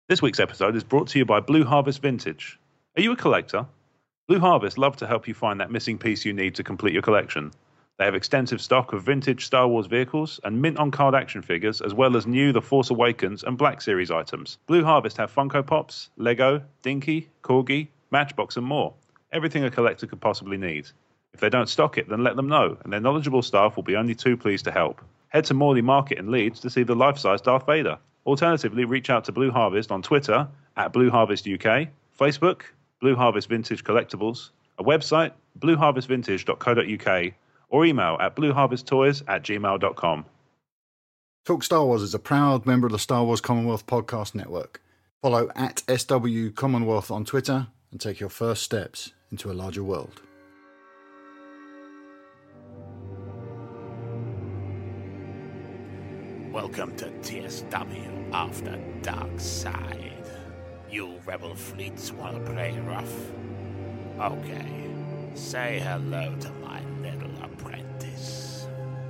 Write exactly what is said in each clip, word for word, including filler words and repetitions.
This week's episode is brought to you by Blue Harvest Vintage. Are you a collector? Blue Harvest love to help you find that missing piece you need to complete your collection. They have extensive stock of vintage Star Wars vehicles and mint-on-card action figures, as well as new The Force Awakens and Black Series items. Blue Harvest have Funko Pops, Lego, Dinky, Corgi, Matchbox and more. Everything a collector could possibly need. If they don't stock it, then let them know, and their knowledgeable staff will be only too pleased to help. Head to Morley Market in Leeds to see the life-size Darth Vader. Alternatively, reach out to Blue Harvest on Twitter at Blue Harvest U K, Facebook, Blue Harvest Vintage Collectibles, a website, blue harvest vintage dot co dot uk, or email at blueharvesttoys at gmail dot com. Talk Star Wars is a proud member of the Star Wars Commonwealth Podcast Network. Follow at S W Commonwealth on Twitter and take your first steps into a larger world. Welcome to T S W After Dark Side. You rebel fleets want to play rough? Okay, say hello to my little apprentice.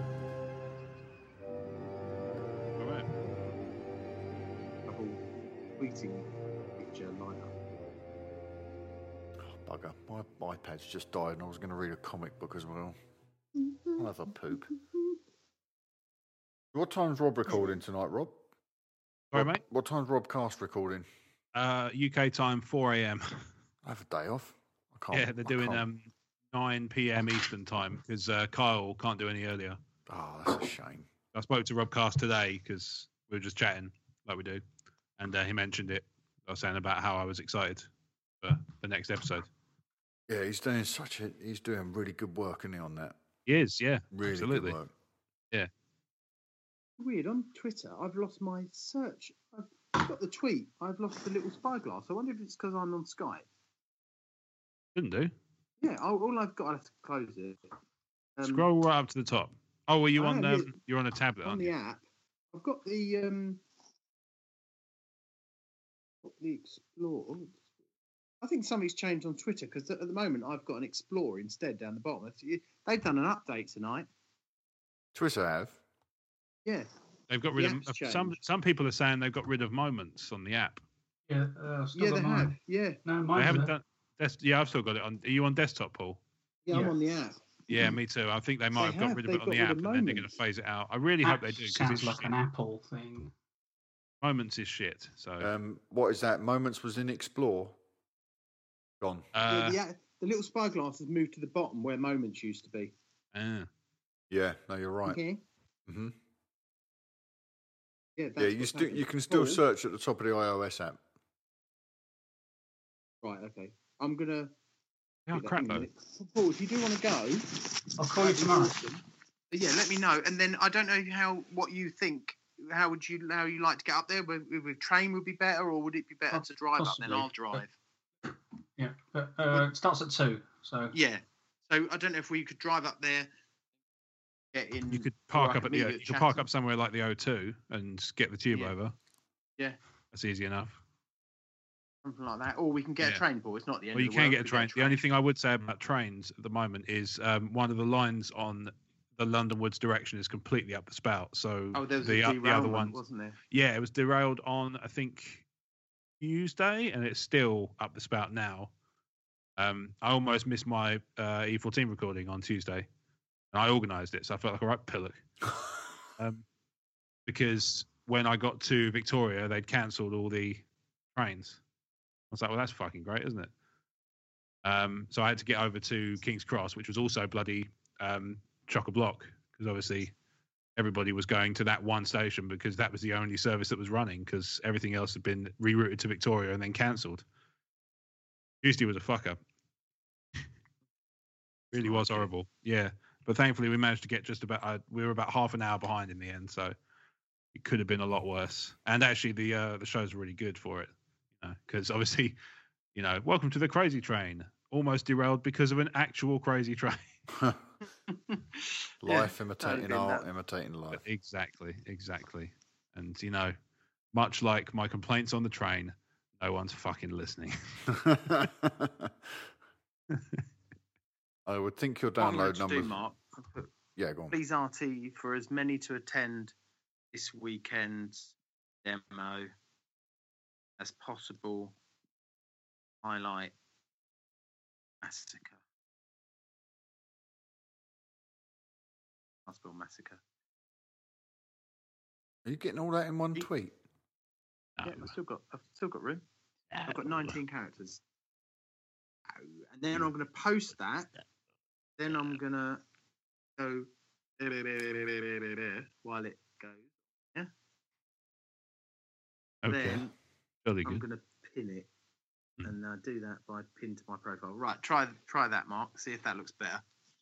Alright. Double tweeting picture lineup. Oh, bugger. My iPad's just died and I was going to read a comic book as well. I'll have a poop. What time's Rob recording tonight, Rob? Sorry, what, mate? What time's Rob Cast recording? Uh, U K time, four a.m. I have a day off. I can't. Yeah, they're I doing can't. um nine p.m. Eastern time because uh, Kyle can't do any earlier. Oh, that's a shame. I spoke to Rob Cast today because we were just chatting like we do, and uh, he mentioned it. I was saying about how I was excited for the next episode. Yeah, he's doing such a. He's doing really good work, isn't he, on that? He is, yeah, Really absolutely. good work. Yeah. Weird, on Twitter, I've lost my search. I've got the tweet. I've lost the little spyglass. I wonder if it's because I'm on Skype. Couldn't do. Yeah, all, all I've got, I have to close it. Um, Scroll right up to the top. Oh, were you I on? am, Um, yeah. you're on a tablet, on aren't the you? app. I've got the um, got the Explore. I think something's changed on Twitter because at the moment I've got an Explorer instead down the bottom. It's- They've done an update tonight. Twitter have. Yeah. They've got The rid of app's some. changed. Some people are saying they've got rid of moments on the app. Yeah, uh, still Yeah, got they mine. have. Yeah. No, They mine's haven't there. done. That's, yeah, I've still got it on. Are you on desktop, Paul? Yeah, I'm Yeah. on the app. Yeah, me too. I think they might They have got have. rid of They've it on the got rid app, of and then they're going to moments. phase it out. I really hope they do because Sounds it's like shit. an Apple thing. Moments is shit. So Um, what is that? Moments was in Explore. Gone. Yeah, uh, the, a- the little spyglass has moved to the bottom where Moments used to be. uh, Yeah, no, you're right. Okay. hmm Yeah, Yeah, that's you what's still happened. you can still Paul? search at the top of the iOS app. Right, okay. I'm gonna. yeah, do that crap in a though. minute. Paul, if you do want to go, I'll call you that'd be tomorrow. awesome. But yeah, let me know. And then I don't know how what you think. How would you how you like to get up there? With, with train would be better, or would it be better Po- to drive up? Then possibly. I'll drive. Yeah, but uh, it starts at two. So Yeah. So I don't know if we could drive up there. Get in. You could or park I up could at the. meet O- you You at could park Chatham. up somewhere like the O two and get the tube Yeah. over. Yeah. That's easy enough. Something like that, or we can get Yeah. a train, Paul. It's not the end. Well, you of the can world get a if we train. The only thing I would say about trains at the moment is um, one of the lines on the London Woods direction is completely up the spout. So Oh, there was the, a o- the other derailment, one, wasn't there? yeah, it was derailed on I think Tuesday, and it's still up the spout now. Um, I almost missed my uh, E fourteen recording on Tuesday, and I organised it, so I felt like a right pillock. um, because when I got to Victoria, they'd cancelled all the trains. I was like, well, that's fucking great, isn't it? Um, so I had to get over to King's Cross, which was also bloody um, chock-a-block, because obviously everybody was going to that one station because that was the only service that was running, because everything else had been rerouted to Victoria and then cancelled. Tuesday was a fuck-up. Really was Okay. horrible. Yeah. But thankfully we managed to get just about, uh, we were about half an hour behind in the end, so it could have been a lot worse. And actually the uh, the show's really good for it, you know, because obviously, you know, welcome to the crazy train, almost derailed because of an actual crazy train. Life Yeah, imitating been art, that. imitating life. Exactly, exactly. And, you know, much like my complaints on the train, no one's fucking listening. I would think your What I'm going download to do, numbers. Mark, I'll put, Yeah, go on. please R T for as many to attend this weekend's demo as possible highlight massacre. Possible massacre. Are you getting all that in one tweet? No. Yeah, I've still got. I've still got room. I've got nineteen characters. And then I'm going to post that. Then I'm going to go while it goes. Yeah. Okay. Then Really I'm good. going to pin it. Hmm. And uh, do that by pin to my profile. Right, try try that, Mark. See if that looks better.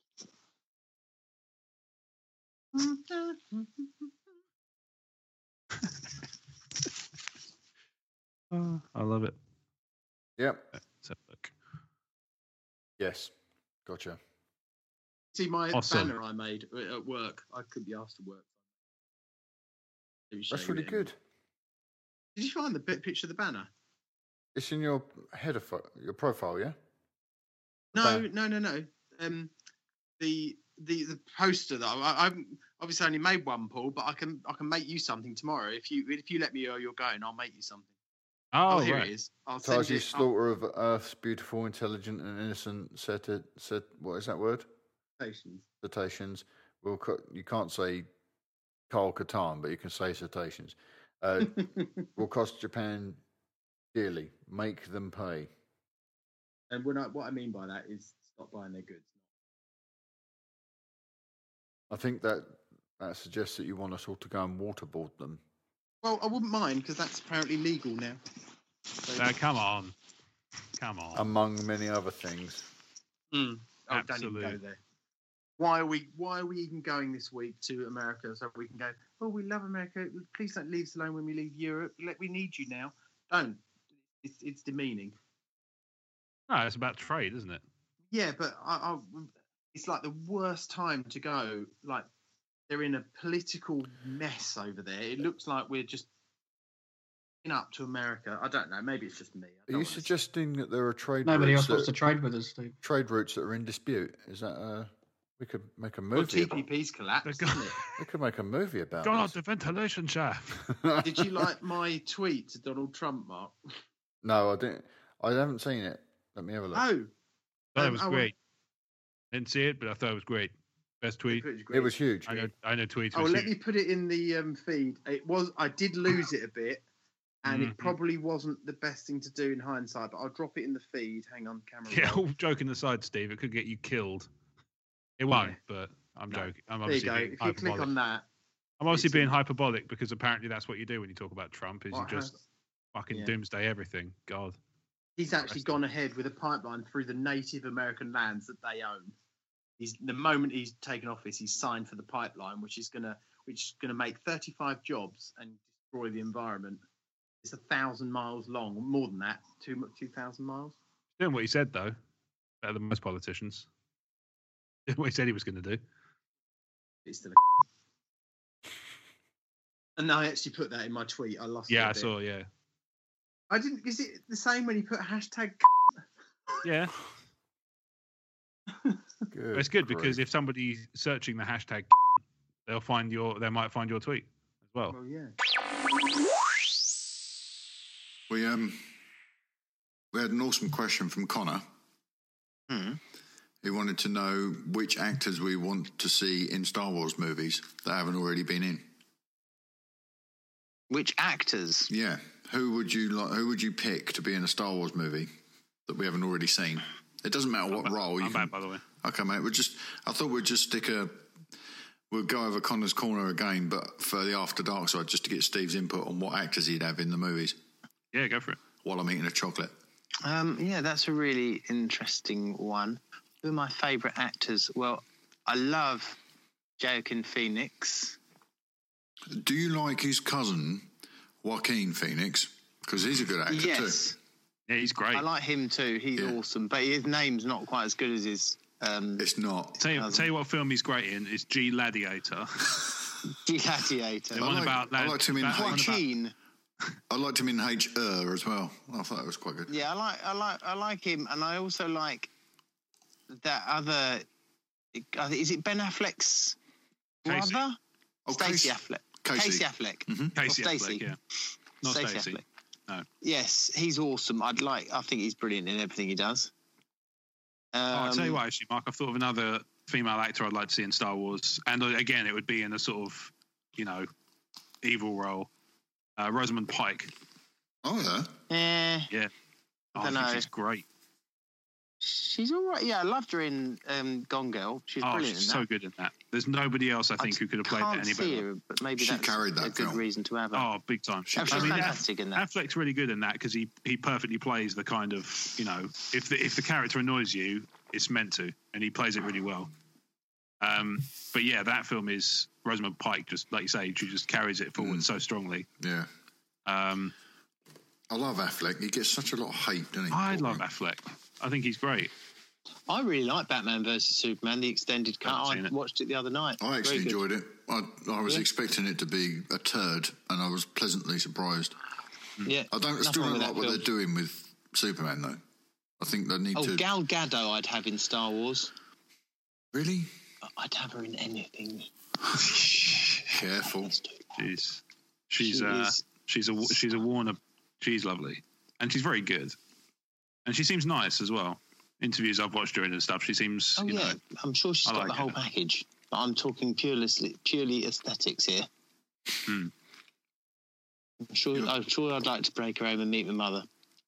Oh, I love it. Yep. Let's have a look. Yes. Gotcha. See my Awesome. banner I made at work. I couldn't be asked to work. Let me show That's you really it. good. Did you find the bit picture of the banner? It's in your header, fo- your profile, yeah? No, Okay. no, no, no. Um, the the the poster that I, I've obviously only made one, Paul, but I can I can make you something tomorrow if you if you let me know you're going. I'll make you something. Oh, Oh, here right. it is. I'll send Taji, it. slaughter of Earth's beautiful, intelligent, and innocent ceta, cet, what is that word? Cetaceans. Cetaceans. Well, co- you can't say Carl Catan, but you can say cetaceans. Uh, will cost Japan dearly. Make them pay. And when I, what I mean by that is stop buying their goods. I think that that suggests that you want us all to go and waterboard them. Well, I wouldn't mind because that's apparently legal now. So, Uh, come on. Come on. Among many other things. Mm. Oh, don't even Absolute. go there. Why are we? Why are we even going this week to America so we can go? Oh, we love America. Please don't leave us alone when we leave Europe. Let we need you now. Don't. It's it's demeaning. No, it's about trade, isn't it? Yeah, but I, I, it's like the worst time to go. Like they're in a political mess over there. It looks like we're just up to America. I don't know. Maybe it's just me. I Are don't you wanna say- suggesting that there are trade Nobody routes else wants that, to trade with us, Steve. trade routes that are in dispute? Is that uh, we could make a Well, movie? T about, P P's collapsed, They're isn't it? we could make a movie about God, this. the ventilation shaft. Did you like my tweet to Donald Trump, Mark? No, I didn't. I haven't seen it. Let me have a look. Oh, thought it Um, was I great. Didn't see it, but I thought it was great. Best tweet. It was huge. I know. I know. Tweets. Oh, was let huge. me put it in the um, feed. It was. I did lose it a bit, and Mhm. it probably wasn't the best thing to do in hindsight. But I'll drop it in the feed. Hang on, camera. Yeah, roll. all joking aside, Steve, it could get you killed. It won't, Yeah. but I'm No. joking. I'm There you obviously go. being If you hyperbolic. click on that, I'm obviously it's being in- hyperbolic because apparently that's what you do when you talk about Trump. Is what you just has- fucking yeah. doomsday everything. God. he's actually Interesting. gone ahead with a pipeline through the Native American lands that they own. He's the moment he's taken office, he's signed for the pipeline, which is gonna which is gonna make thirty-five jobs and destroy the environment. It's a thousand miles long, more than that, two two thousand miles. Doing what he said though, better than most politicians. Doing what he said he was going to do. It's still a and I actually put that in my tweet. I lost. it Yeah, a I bit. saw. Yeah, I didn't. Is it the same when you put hashtag? yeah. Good It's good because grief. if somebody's searching the hashtag, they'll find your. They might find your tweet as well. Well, yeah. we um we had an awesome question from Connor. Hmm. He wanted to know which actors we want to see in Star Wars movies that haven't already been in. Which actors? Yeah, who would you like? Who would you pick to be in a Star Wars movie that we haven't already seen? It doesn't matter what I'm role. You I'm can, back, by the way. Okay, mate. We'll just. I thought we'd just stick a. We'll go over Connor's corner again, but for the After Dark side, just to get Steve's input on what actors he'd have in the movies Yeah, go for it. while I'm eating a chocolate. Um, yeah, that's a really interesting one. Who are my favourite actors? Well, I love Joaquin Phoenix. Do you like his cousin, Joaquin Phoenix? Because he's a good actor Yes, Yeah, he's great. I like him too. He's Yeah. awesome, but his name's not quite as good as his um, too. It's not. Tell you, Cousin. tell you what film he's great in is G Gladiator. Gladiator. The one like- about I liked him in that one about- Joaquin. I liked him in H R as well. I thought it was quite good. Yeah, I like, I like, I like him, and I also like that other. Is it Ben Affleck's Casey. brother? Oh, Stacey Casey. Affleck. Casey. Casey Affleck. Mhm. Casey Or Stacey. Affleck, yeah. Not Stacey Stacey. Affleck. No. Yes, he's awesome. I'd like. I think he's brilliant in everything he does. Um, oh, I'll tell you what, actually, Mark, I've thought of another female actor I'd like to see in Star Wars, and again, it would be in a sort of, you know, evil role. Uh, Rosamund Pike. Oh yeah. Eh, Yeah. Oh, I, Dunno. think she's great. she's all right. Yeah, I loved her in um, Gone Girl. She's Oh, brilliant she's in so that. good in that. There's nobody else I think I who could have played that can't any see better. her, but maybe She that's carried that a good film. reason to have her. Oh, big time. oh, she's I mean, fantastic in that. Affleck's really good in that because he, he perfectly plays the kind of, you know, if the, if the character annoys you, it's meant to, and he plays it really well. Um, but yeah, that film is Rosamund Pike, just like you say, she just carries it forward Mm. so strongly. Yeah. Um, I love Affleck. He gets such a lot of hate, doesn't he? I love Affleck. I think he's great. I really like Batman versus Superman, the extended cut. Haven't seen I it. watched it the other night. I actually Very good. enjoyed it. I, I was Yeah. expecting it to be a turd, and I was pleasantly surprised. Yeah, I don't nothing still wrong don't with like that what film. they're doing with Superman, though. I think they need Oh, to. Gal Gadot I'd have in Star Wars. Really? I'd have her in anything. Careful. She's she's She uh, is- she's a she's a Warner. She's lovely, and she's very good, and she seems nice as well. Interviews I've watched her in and stuff, she seems. Oh, you yeah. know, I'm sure she's I got like the whole her. package. But I'm talking purely, purely aesthetics here. Hmm. I'm sure, Yeah. I'm sure I'd like to break her home and meet my mother.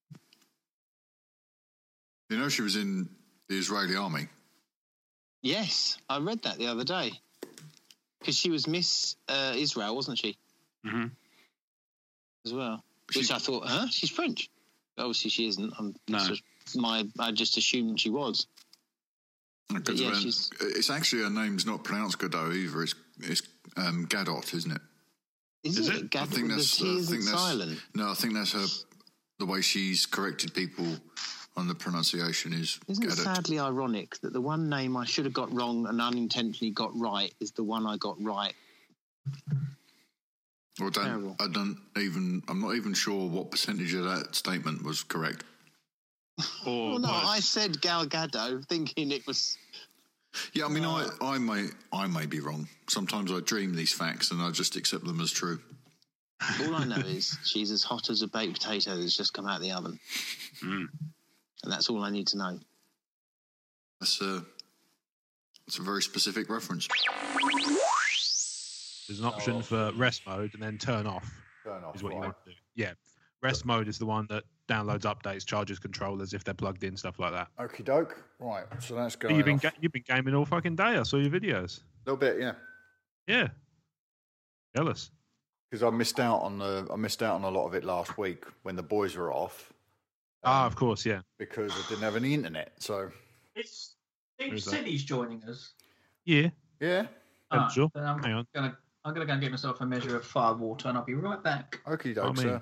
You know, she was in the Israeli army. Yes, I read that the other day. Because she was Miss uh, Israel, wasn't she? mhm. As well. She- Which I thought, huh? She's French. Obviously, she isn't. I'm, No. it's just my, I just assumed she was. Because yeah, of her- she's- It's actually her name's not pronounced Godot either. It's it's um, Gadot, isn't it? Is, Is it? it? Gad- I think the that's. T I isn't think that's silent. no. I think that's her. The way she's corrected people on the pronunciation is Isn't it Gadot. sadly ironic that the one name I should have got wrong and unintentionally got right is the one I got right? Well, I don't, Terrible. I don't even. I'm not even sure what percentage of that statement was correct. Or Well, no, worse. I said Gal Gadot thinking it was. Yeah, I mean, Uh, I, I may, I may be wrong. Sometimes I dream these facts and I just accept them as true. All I know is she's as hot as a baked potato that's just come out of the oven. Mm. And that's all I need to know. That's a, that's a very specific reference. There's an option for rest mode and then turn off. Turn off. Is what you right. want to do. Yeah, rest mode is the one that downloads updates, charges controllers if they're plugged in, stuff like that. Okie doke. Right, so that's going You've been off. ga- you've been gaming all fucking day. I saw your videos. A little bit, yeah. Yeah, jealous. Because I missed out on the I missed out on a lot of it last week when the boys were off. ah, um, of course, yeah, Because I didn't have any internet. So It's Steve Who's that? City's joining us. yeah. yeah. Ah, sure. then I'm Hang on. gonna I'm gonna go and get myself a measure of fire water, and I'll be right back. Okie I doke, mean- sir.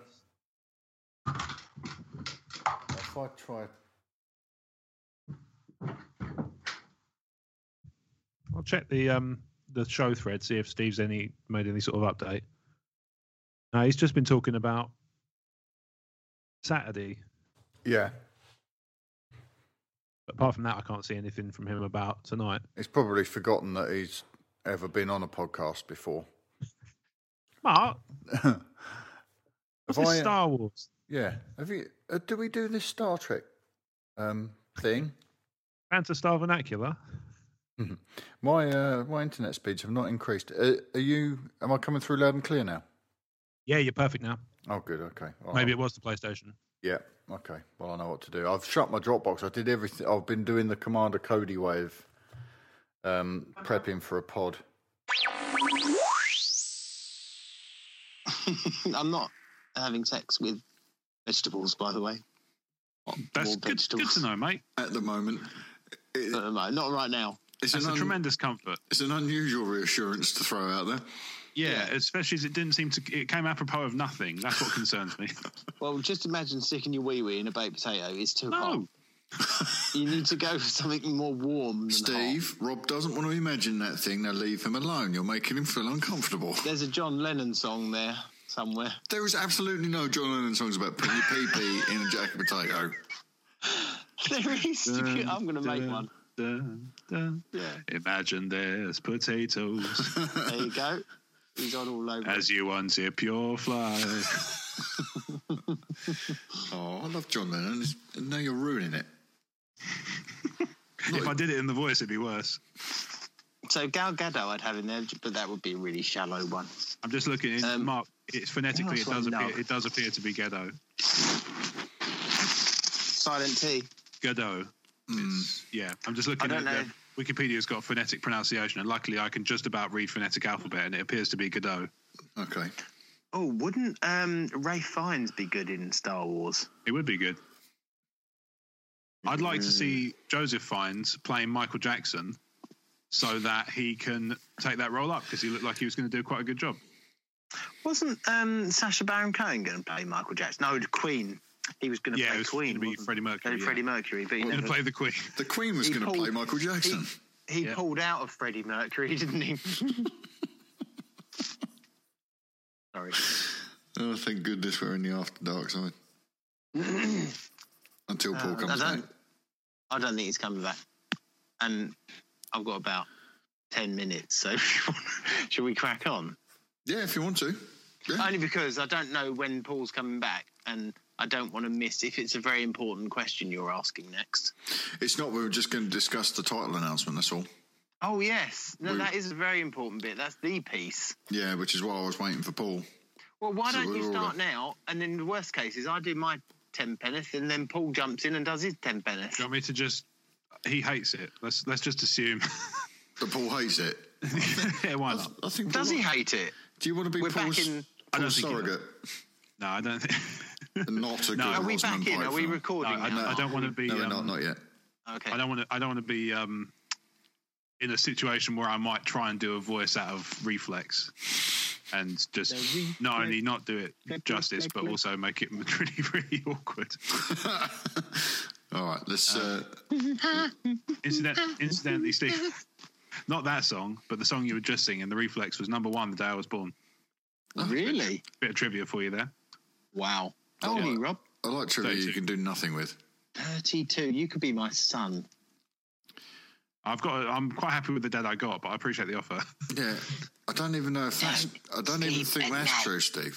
If I try I'll check the um the show thread, see if Steve's any made any sort of update. No, he's just been talking about Saturday. Yeah. But apart from that, I can't see anything from him about tonight. He's probably forgotten that he's ever been on a podcast before. Mark, Have what's this I- Star Wars? Yeah. Have you uh, do we do this Star Trek um thing? Phantastar Vernacular? My uh, my internet speeds have not increased. Uh, are you? Am I coming through loud and clear now? Yeah, you're perfect now. Oh, good. Okay. All Maybe right. it was the PlayStation. Yeah. Okay. Well, I know what to do. I've shut my Dropbox. I did everything. I've been doing the Commander Cody way of um, prepping for a pod. I'm not having sex with vegetables, by the way. That's More good, good vegetables. to know, mate. At the moment, it, Uh, no, not right now. it's, That's an a un- tremendous comfort. it's an unusual reassurance to throw out there. Yeah, Yeah. especially as it didn't seem to. It came apropos of nothing. That's what concerns me. Well, just imagine sticking your wee wee in a baked potato. It's too hot. No, You need to go for something more warm than hot. Steve, Rob doesn't want to imagine that thing. Now leave him alone. You're making him feel uncomfortable. There's a John Lennon song there somewhere. There is absolutely no John Lennon songs about putting your pee-pee in a jacket potato. There is. Dun, I'm going to make dun, one. dun, dun. Yeah. Imagine there's potatoes There you go. He's on all over. as you unzip your fly. Oh, I love John Lennon, and now you're ruining it. If I did it in the voice, it'd be worse. So Gal Gadot I'd have in there, but that would be a really shallow one. I'm just looking in Um, Mark. It's phonetically, it who else does do I appear. know? It does appear to be Gadot. Silent T. Gadot. It's, yeah, I'm just looking I at don't know. the Wikipedia's got phonetic pronunciation, and luckily I can just about read phonetic alphabet, and it appears to be Gadot. Okay. Oh, wouldn't um, Ray Fiennes be good in Star Wars? It would be good. I'd like to see Joseph Fiennes playing Michael Jackson, so that he can take that role up, because he looked like he was going to do quite a good job. Wasn't um, Sacha Baron Cohen going to play Michael Jackson? No, the Queen. He was going to Yeah, play it was Queen. going to be wasn't Freddie he? Mercury. Yeah. Freddie Mercury, but he Going to never- play the Queen. The Queen was He going to pulled- play Michael Jackson. He Yeah. pulled out of Freddie Mercury, didn't he? Sorry. Oh, thank goodness we're in the After Dark side. Until Paul Uh, comes I back. don't, I don't think he's coming back. And I've got about ten minutes, so should we crack on? Yeah, if you want to. Yeah. Only because I don't know when Paul's coming back, and I don't want to miss if it's a very important question you're asking next. It's not, we were just going to discuss the title announcement, that's all. Oh, yes. No, We- that is a very important bit. That's the piece. Yeah, which is why I was waiting for Paul. Well, why So don't you we're all start up. now, and then the worst case is I do my ten penneth, and then Paul jumps in and does his ten penneth. Do you want me to just? He hates it. Let's let's just assume. But Paul hates it. Yeah, why I, not? I think Does Paul- he hate it? Do you want to be We're Paul's, back in. I don't Paul's think he surrogate? No, I don't think. And not a No. good Are we Rosamund back in? Pike Are we film? No, recording I, now? I don't want to be. No, we're um, not, not yet. Okay. I don't want to. I don't want to be um, in a situation where I might try and do a voice out of reflex, and just not only not do it justice, but also make it really, really awkward. All right, let's. Uh, Incident, incidentally, Steve, not that song, but the song you were just singing, the reflex, was number one the day I was born. Really? Bit of trivia for you there. Wow. How old are you, Rob? I like trivia you thirty-two. can do nothing with. thirty-two. You could be my son. I've got. I'm quite happy with the dad I got, but I appreciate the offer. Yeah, I don't even know if that's. I don't even sleep think at that's night. true, Steve.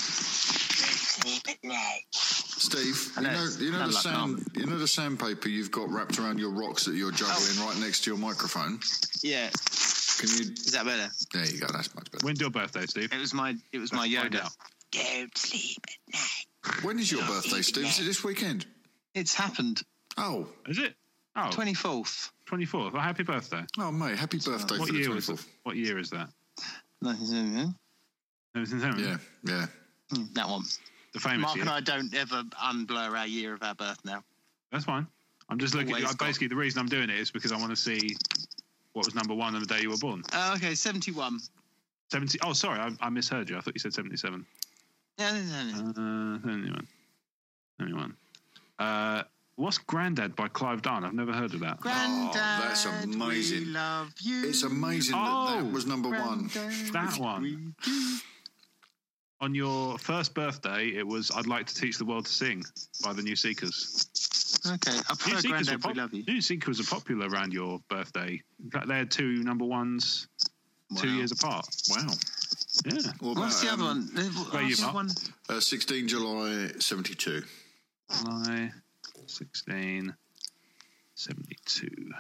Sleep at night. Steve, I you know, know, it's you know kinda the like sand, mum. you know the sandpaper you've got wrapped around your rocks that you're juggling Oh. right next to your microphone. Yeah. Can you? Is that better? There you go. That's much better. When's your birthday, Steve? It was my. It was my Let's find Yoda. out. Don't sleep at night. When is your birthday, Steve? Is it this weekend? It's happened. Oh, Is it? Oh, Twenty-fourth. twenty-fourth. Oh, happy birthday. oh, mate, happy birthday What for the year was it? twenty-fourth. What year is that? That Yeah, yeah. one. The famous Mark year. and I don't ever unblur our year of our birth now. That's fine. I'm just looking. Always I, got- basically, the reason I'm doing it is because I want to see what was number one on the day you were born. Uh, okay, seventy-one. Seventy. Oh, sorry, I, I misheard you. I thought you said seventy-seven. Yeah, no, no, no. Uh, seventy-one. seventy-one. Uh, what's Grandad by Clive Dunn? I've never heard of that. Granddad, that's amazing. we love you. It's amazing that that Oh, was number one. Granddad, That we one. do. On your first birthday, it was "I'd Like to Teach the World to Sing" by the New Seekers. Okay, I New prefer Seekers, were Granddad, pop- we love you. New Seekers were popular around your birthday. In fact, they had two number ones two Wow. years apart. Wow. Yeah. What What's about, the other um, one? where you, What's the Mark? one? Uh, sixteen July seventy-two. July sixteen seventy-two.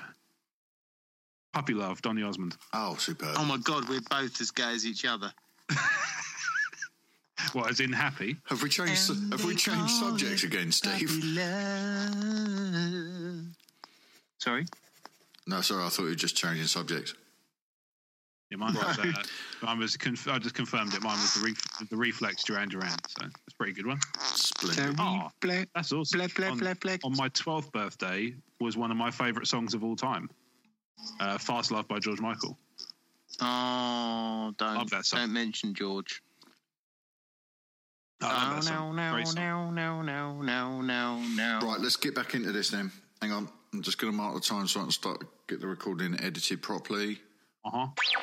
Puppy Love, Donny Osmond. Oh, superb. Oh my God, we're both as gay as each other. What, as in happy? Have we changed? Have we changed subjects again, Steve? Sorry. No, sorry. I thought you were just changing subjects. Yeah, mine was, uh, mine was conf- I just confirmed it. Mine was the, re- the Reflex Duran Duran. So that's a pretty good one. Splendid. Oh, Blah, that's awesome. blah, blah, on, blah, blah. on my twelfth birthday was one of my favourite songs of all time. Uh, Fast Love by George Michael. Oh, don't, Love that song. don't mention George. I love No, that song. no, Great song. no, no, no, no, no, no. Right, let's get back into this then. Hang on. I'm just going to mark the time so I can start get the recording edited properly. Uh-huh.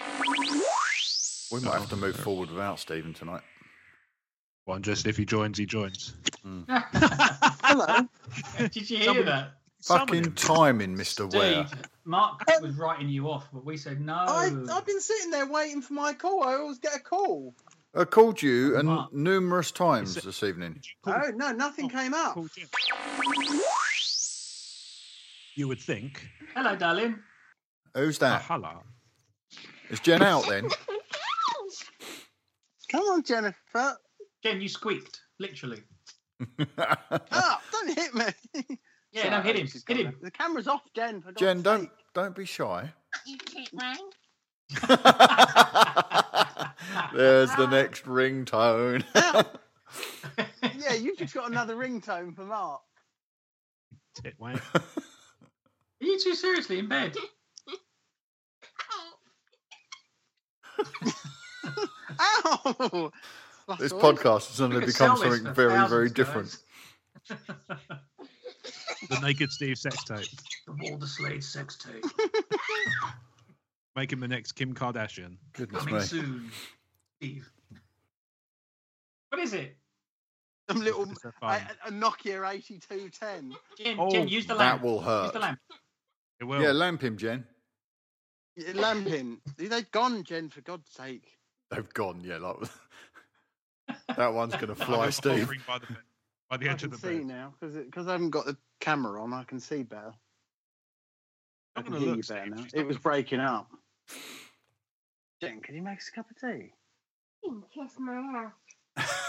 We might have to move forward without Stephen tonight. Well, just if he joins, he joins. Hello. Did you hear Somebody- that? Fucking timing, Mister Ware. Steve, Mark was writing you off, but we said no. I, I've been sitting there waiting for my call. I always get a call. I called you and Mark. numerous times Is it- this evening. Oh no, nothing came up. Call Jen. You would think. Hello, darling. Who's Ah, that? hello. Is Jen out then? Come on, Jennifer. Jen, you squeaked, literally. Oh, don't hit me. Yeah, no, hit him. She's Hit got him. The camera's off, Jen. For Jen, God's don't sake. don't be shy. You take mine. There's the next ringtone. Yeah, you've just got another ringtone for Mark. Tit wank. Are you two seriously in bed? Ow! This That's all. podcast has suddenly We could become sell this something for very, thousands, very guys. different. The Naked Steve sex tape. The Walter Slade sex tape. Make him the next Kim Kardashian. Goodness Coming me. soon. Steve. What is it? Some little It's so a, fun. a Nokia eighty-two ten. Jen, Oh, Jen, use the That lamp. will Use hurt. the lamp. It will. Yeah, lamp him, Jen. Lamping. They've gone, Jen, for God's sake. They've gone, yeah. Like, that one's going to I'll fly, go Steve. hovering By the, bed- by the I edge can of the see bed. now because because I haven't got the camera on. I can see better. I I'm can gonna hear look, you better Steve. now. She's It not was gonna- breaking up. Jen, can you make us a cup of tea? You can kiss my ass.